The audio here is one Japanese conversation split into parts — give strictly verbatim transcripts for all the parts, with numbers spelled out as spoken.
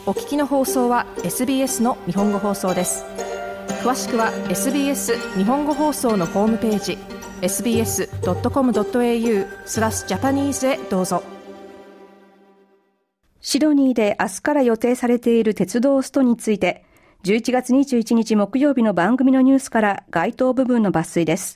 お聞きの放送は エスビーエス の日本語放送です。詳しくは エスビーエス 日本語放送のホームページ エスビーエスドットコムドットエーユー スラスジャパニーズへどうぞ。 シドニーで明日から予定されている鉄道ストについて、じゅういちがつにじゅういちにち木曜日の番組のニュースから該当部分の抜粋です。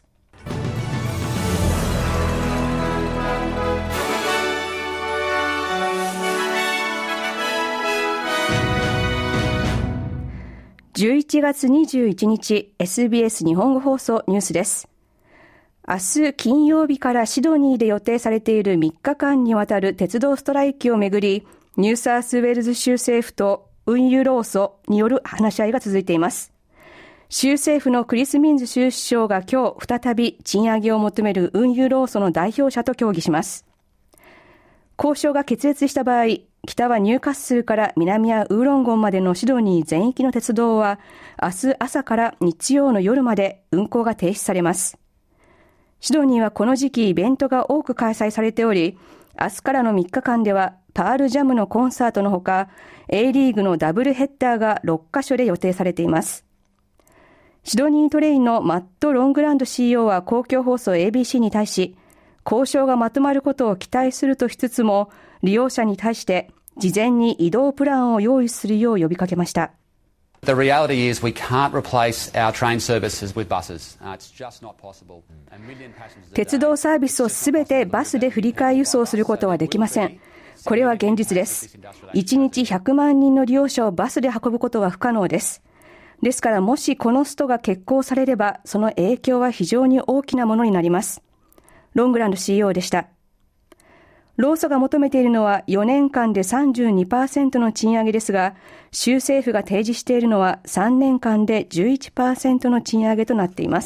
じゅういちがつにじゅういちにち エスビーエス 日本語放送ニュースです。明日金曜日からシドニーで予定されているみっかかんにわたる鉄道ストライキをめぐり、ニューサウスウェールズ州政府と運輸労組による話し合いが続いています。州政府のクリス・ミンズ州首相が今日再び賃上げを求める運輸労組の代表者と協議します。交渉が決裂した場合、北はニューカッスルから南はウーロンゴンまでのシドニー全域の鉄道は明日朝から日曜の夜まで運行が停止されます。シドニーはこの時期イベントが多く開催されており、明日からのみっかかんではパールジャムのコンサートのほか A リーグのダブルヘッダーがろっかしょで予定されています。シドニートレインのマット・ロングランド シーイーオー は公共放送 エービーシー に対し、交渉がまとまることを期待するとしつつも、利用者に対して事前に移動プランを用意するよう呼びかけました。 The reality is we can't replace our train services with buses. It's just not possible. 鉄道サービスをすべてバスで振り替え輸送することはできません。これは現実です。いちにちひゃくまんにんの利用者をバスで運ぶことは不可能です。ですからもしこのストが決行されれば、その影響は非常に大きなものになります。ロングランド シーイーオー でした。労組が求めているのはよねんかんで さんじゅうにパーセント の賃上げですが、州政府が提示しているのはさんねんかんで じゅういちパーセント の賃上げとなっています。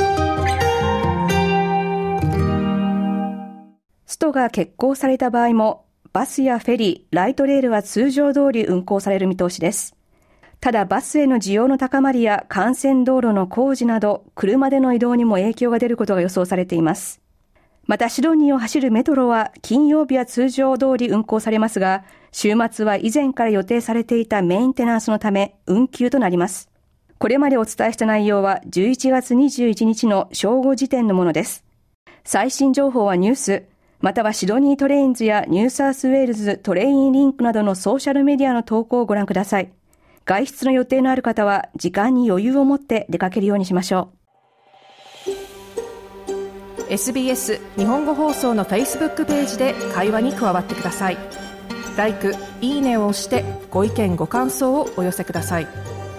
ストが決行された場合も、バスやフェリー、ライトレールは通常通り運行される見通しです。ただバスへの需要の高まりや幹線道路の工事など、車での移動にも影響が出ることが予想されています。またシドニーを走るメトロは金曜日は通常通り運行されますが、週末は以前から予定されていたメンテナンスのため運休となります。これまでお伝えした内容はじゅういちがつにじゅういちにちの正午時点のものです。最新情報はニュース、またはシドニートレインズやニューサウスウェールズトレインリンクなどのソーシャルメディアの投稿をご覧ください。外出の予定のある方は時間に余裕を持って出かけるようにしましょう。 エスビーエス 日本語放送の Facebook ページで会話に加わってください。ライク、いいねを押してご意見ご感想をお寄せください。